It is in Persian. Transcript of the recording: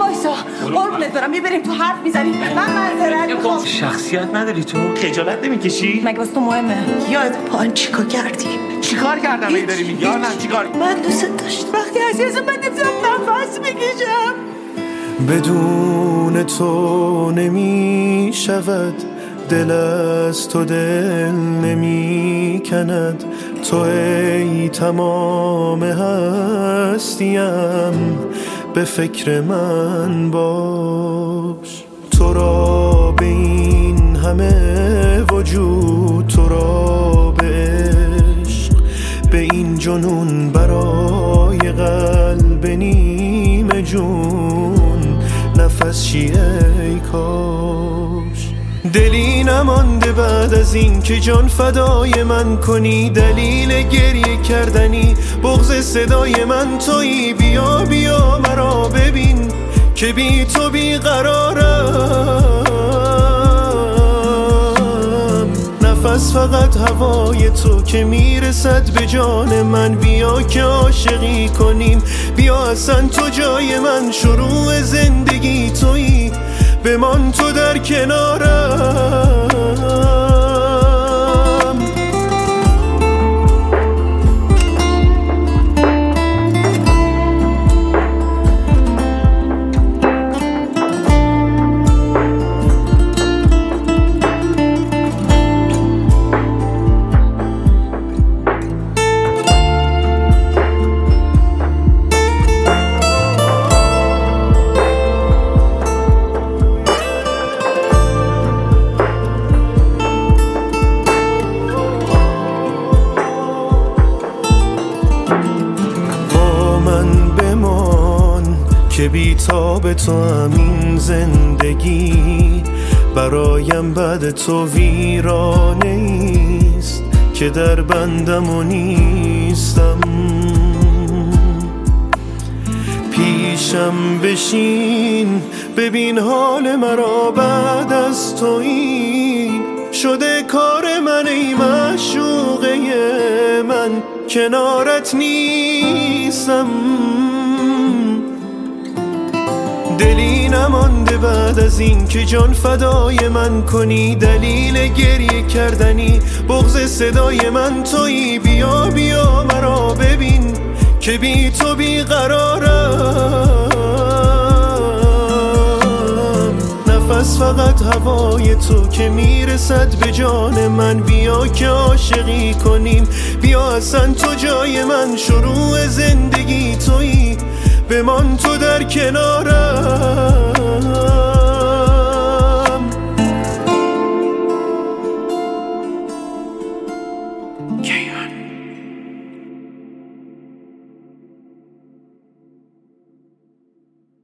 وایسا قربونت برم میبریم تو حرف میزنیم. من معذرت میخوام. شخصیت نداری تو؟ خجالت نمیکشی؟ مگه واسه تو مهمه؟ یاد پان چیکار کردی؟ چیکار کردم ای داری میگی؟ نه چیکار؟ من دوست داشتم وقتی عزیزم من نمیتونم نفس بکشم. بدون تو نمی شود دل از تو دل نمی کند. تو ای تمام هستیم به فکر من باش. تو را به این همه وجود، تو را به عشق، به این جنون برای قلب نیمه جون نفس چی ای کاش. دلی نمانده بعد از این که جان فدای من کنی. دلیل گریه کردنی بغض صدای من تویی. بیا بیا مرا ببین که بی تو بی قرارم. نفس فقط هوای تو که میرسد به جان من. بیا که عاشقی کنیم، بیا اصلا تو جای من. شروع زندگی تویی، بمان تو در کنارم. که بی تاب تو همین زندگی برایم بعد تو ویرانه ایست که در بندم و نیستم. پیشم بشین ببین حال مرا بعد از تو. این شده کار من ای معشوقه من، کنارت نیستم. دلی نمانده بعد از این که جان فدای من کنی. دلیل گریه کردنی بغض صدای من تویی. بیا بیا مرا ببین که بی تو بی قرارم. نفس فقط هوای تو که میرسد به جان من. بیا که عاشقی کنیم، بیا اصلا تو جای من. شروع زندگی تویی، بمان تو در کنارم.